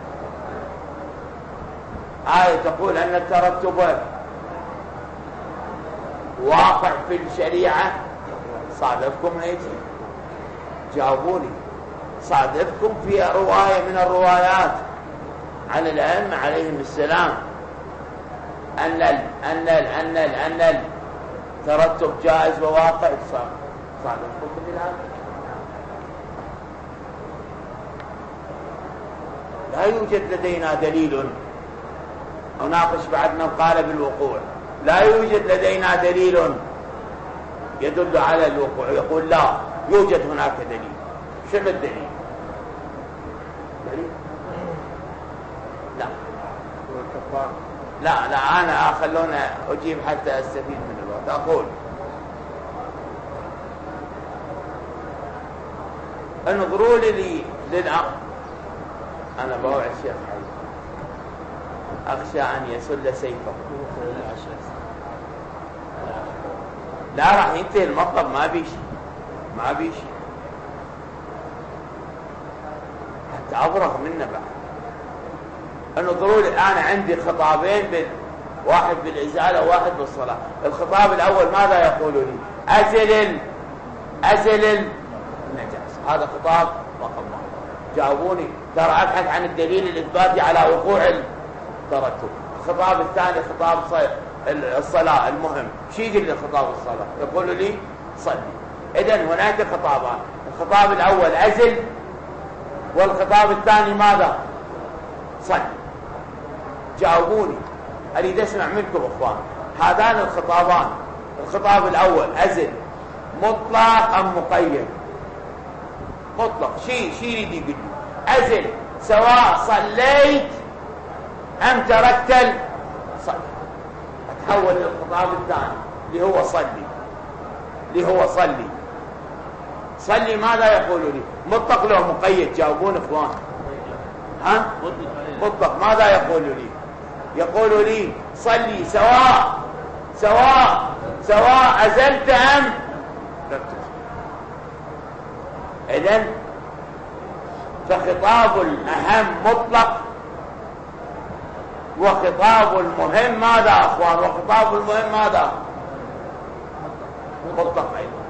آية تقول أن الترتب واقع في الشريعة. صادفكم هيك؟ جاوبوني. صادفكم في رواية من الروايات عن الأئمة عليهم السلام أن ال أن ال أن ال أن الترتب جائز وواقع؟ صادفكم في الآن؟ لا يوجد لدينا دليل. أناقش بعد من قال بالوقوع. لا يوجد لدينا دليل يدل على الوقوع. يقول لا يوجد هناك دليل. شنو الدليل؟ دليل؟ لا لا لا أنا خلونا أجيب حتى أستفيد من الوقت. أقول انظروا لي للعقل. أنا بوعد الشيخ حي أخشى أن يسل سيفه. لا راح ينتهي المطلب، ما بيشي ما بيشي حتى أبرغ منه بعد. انظروا لي الآن عندي خطابين بال... واحد بالإزالة وواحد بالصلاة. الخطاب الأول ماذا يقول لي؟ أزل ال... أزل النجاس. هذا خطاب رقم واحد. جاوبوني. ترى أبحث عن الدليل الإثباتي على وقوع الترتب. الخطاب الثاني خطاب الصلاة المهم. شو يقول لي خطاب الصلاة؟ يقول لي صلي. إذن هناك خطابان. الخطاب الأول أزل، والخطاب الثاني ماذا؟ صلي. جاوبوني، أريد أسمع منكم أخوان. هذان الخطابان، الخطاب الأول أزل مطلق أم مقيد؟ مطلق. شيء شيء يريد يقول لي أزل سواء صليت أم تركت الصلاة. أتحول للخطاب الثاني اللي هو صلي اللي هو صلي صلي ماذا يقول لي؟ مطلق لو مقيد؟ جاوبون إخوان. ها؟ مطلق. ماذا يقول لي؟ يقول لي صلي سواء سواء سواء أزلت أم لم تزل. إذن فخطاب الأهم مطلق، وخطاب المهم ماذا أخوان؟ وخطاب المهم ماذا؟ مطلق أيضا.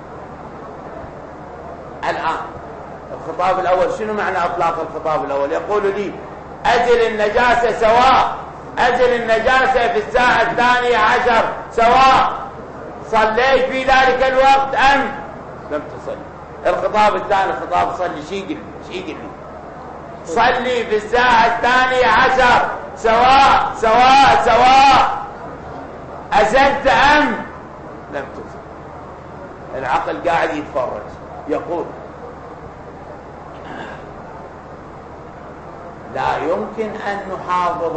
الآن الخطاب الأول شنو معنى أطلاق الخطاب الأول؟ يقول لي أزل النجاسة سواء أزل النجاسة في الساعة الثانية عشر سواء صليت في ذلك الوقت أم لم تصلي. الخطاب الثاني خطاب صلي. شي يقول شي يقول لي صلي في الساعة الثانية عشر سواء سواء سواء أزلت أم لم تزل. العقل قاعد يتفرج. يقول لا يمكن أن نحافظ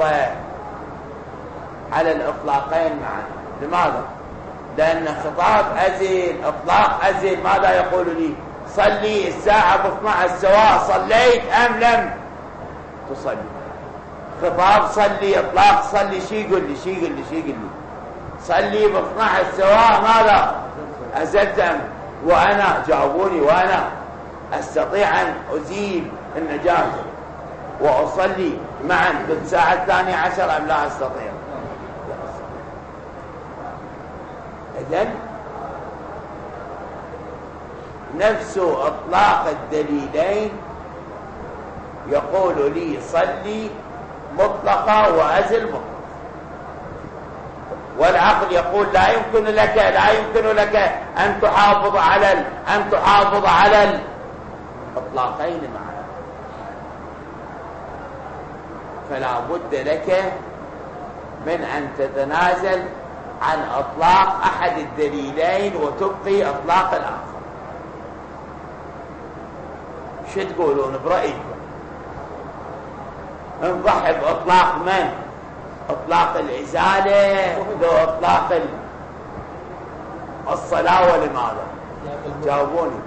على الإطلاقين معا. لماذا؟ لأن خطاب أزل إطلاق أزل ماذا يقول لي؟ صلي الساعة باثنى عشر سواء صليت أم لم تصلي. خطاب صلي، اطلاق صلي، شي يقول لي شي يقول لي شي يقول لي صلي ب اثنعش سواء ماذا أزلت أم؟ وأنا جاوبوني وأنا أستطيع أن أزيل النجاسة وأصلي معا بالساعة الثانية عشر أم لا أستطيع؟ إذن نفس إطلاق الدليلين يقول لي صلي مطلقة وأزل مطلقة، والعقل يقول لا يمكن لك لا يمكن لك أن تحافظ على أن تحافظ على الإطلاقين معا، فلا بد لك من أن تتنازل عن إطلاق أحد الدليلين وتبقي إطلاق الآخر. شو تقولون برأيكم؟ نضحي بإطلاق من؟ إطلاق الإزالة لو إطلاق الصلاة ولماذا؟ جاوبوني.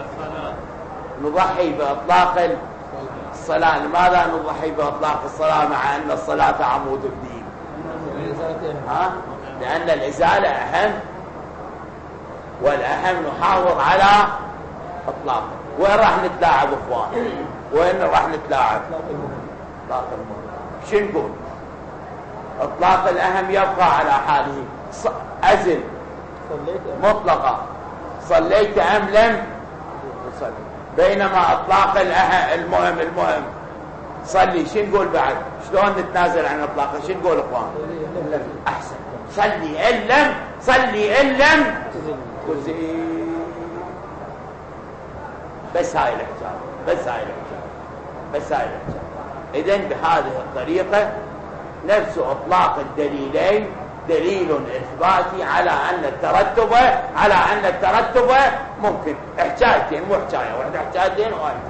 نضحي بإطلاق الصلاة، لماذا نضحي بإطلاق الصلاة مع أن الصلاة عمود الدين؟ ها؟ لأن الإزالة أهم، والأهم نحافظ على إطلاقه. وين راح نتلاعب إخوان؟ وين راح نتلاعب؟ إطلاق المهم. شو نقول؟ إطلاق الأهم يبقى على حاله، أزل مطلقة صليت أم لم تصلي، بينما إطلاق الأهم المهم المهم صلي. شو نقول بعد؟ شلون نتنازل عن إطلاقه؟ شو نقول إخوان؟ أحسن، صلي إن لم صلي إن لم تزيل. بس هاي الإحجاب، بس هاي الإحجاب، بس هاي الإحجاب. إذن بهذه الطريقة نفس إطلاق الدليلين دليل إثباتي على أن الترتب على أن الترتب ممكن. حكايتين مو حكاية واحدة، حكايتين واحدة.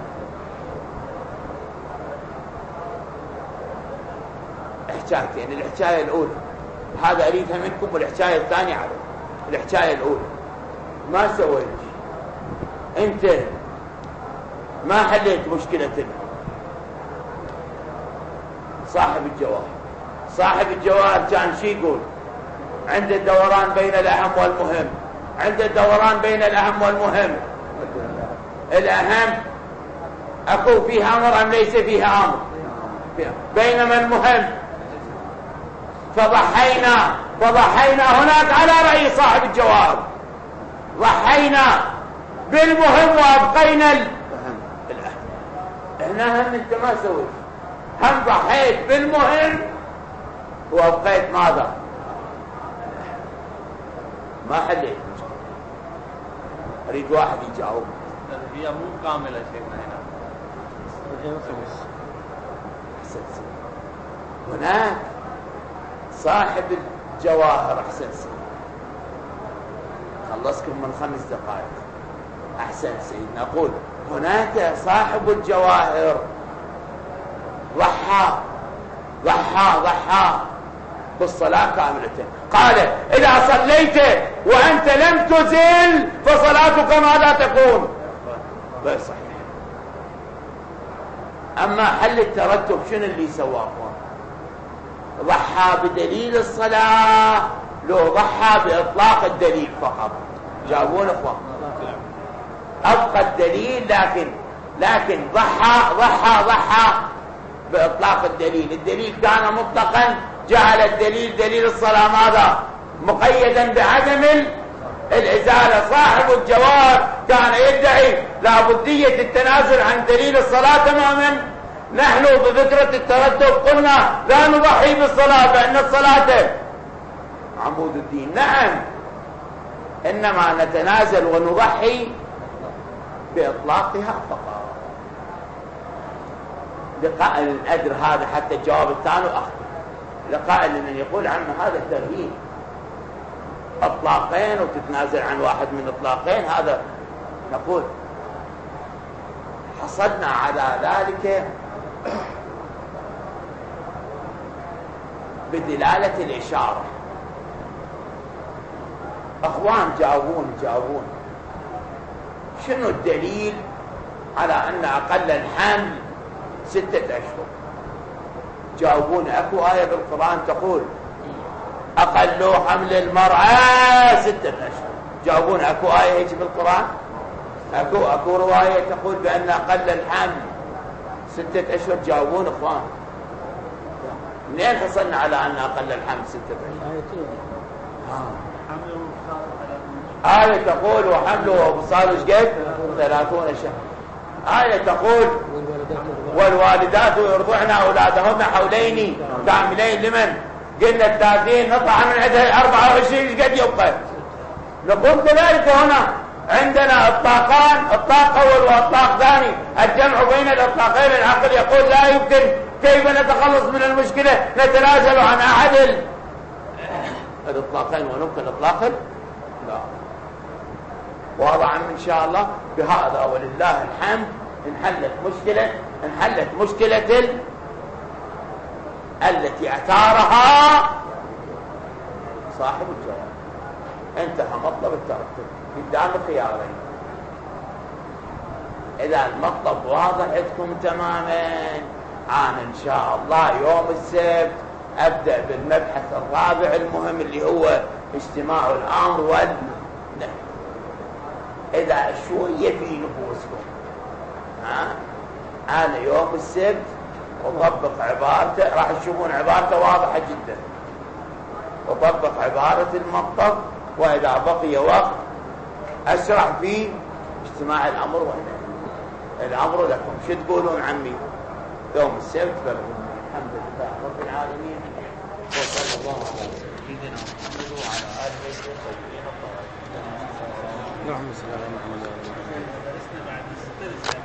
حكايتين، الحكاية الأولى هذا أريدها منكم، والحكاية الثانية على الحكاية الأولى. ما سويت أنت، ما حليت مشكلتنا. صاحب الجواهر صاحب الجواهر كان شي يقول؟ عنده دوران بين الأهم والمهم، عنده دوران بين الأهم والمهم. الأهم أكو فيها أمر أم ليس فيها أمر؟ بينما المهم فضحينا فضحينا هناك على رأي صاحب الجواهر، ضحينا بالمهم وأبقينا الأهم. هنا هم أنت ما سويت، هم ضحيت بالمهم وأبقيت ماذا؟ ما حليت. أريد واحد يجاوب. هي مو كاملة شيخنا هنا. هناك صاحب الجواهر. أحسن سيد، خلصكم من خمس دقائق. أحسن سيد، نقول هناك صاحب الجواهر ضحى ضحى ضحى بالصلاة كاملة. قال إذا صليت وأنت لم تزل فصلاتك ماذا تكون؟ غير صحيح. أما حل الترتب شنو اللي سواه؟ ضحى بدليل الصلاة لو ضحى بإطلاق الدليل فقط؟ جاوبون اخوان. أبقى الدليل لكن لكن ضحى ضحى ضحى بإطلاق الدليل. الدليل كان مطلقا، جعل الدليل دليل الصلاة ماذا؟ مقيدا بعدم الإزالة. صاحب الجواب كان يدعي لابدية التنازل عن دليل الصلاة تماما. نحن بفكرة التردد قلنا لا نضحي بالصلاة فإن الصلاة عمود الدين. نعم، إنما نتنازل ونضحي بإطلاقها فقط. لقائل الأدر هذا حتى الجواب الثاني أخذ لقائل من يقول عنه هذا تغيير إطلاقين وتتنازل عن واحد من إطلاقين، هذا نقول حصدنا على ذلك بدلالة الإشارة. أخوان جاوبون جاوبون شنو الدليل على أن أقل الحمل ستة أشهر؟ جاوبوني اكو آية بالقرآن تقول اقل حمل المرأة ستة اشهر؟ جاوبوني اكو آية هيك بالقرآن؟ اكو اكو رواية تقول بان اقل الحمل ستة اشهر؟ جاوبون اخوان. منين حصلنا على ان اقل الحمل ستة اشهر؟ آية تقول وحمله وفصاله ايش قد؟ ثلاثون شهر. آية تقول والوالدات يرضعن اولادهن حولين كاملين لمن؟ قلنا الثلاثين نطلع من عندها أربعة وعشرين ايش قد يبقى؟ نقول كذلك هنا عندنا اطلاقان، اطلاق اول واطلاق ثاني، الجمع بين الاطلاقين العقل يقول لا يمكن، كيف نتخلص من المشكلة؟ نتنازل عن احد الاطلاقين ونمكن اطلاقا؟ لا. واضح ان شاء الله بهذا ولله الحمد انحلت مشكلة انحلت مشكلة ال... التي اثارها صاحب الجواب. انتهى مطلب الترتب قدام خيارين. اذا المطلب واضح عندكم تماما، انا ان شاء الله يوم السبت ابدا بالمبحث الرابع المهم اللي هو اجتماع الامر والنهي. اذا شويه في نفوسكم ها انا يوم السبت اطبق عبارته، راح تشوفون عبارته واضحه جدا، اطبق عباره المطلب، واذا بقي وقت اشرح في اجتماع الامر والنهي. الامر لكم، شو تقولون عمي؟ يوم السبت بلغوا. الحمد لله رب العالمين، وصلى الله على سيدنا محمد وعلى اله وصحبه الطاهرين. اللهم صل على محمد.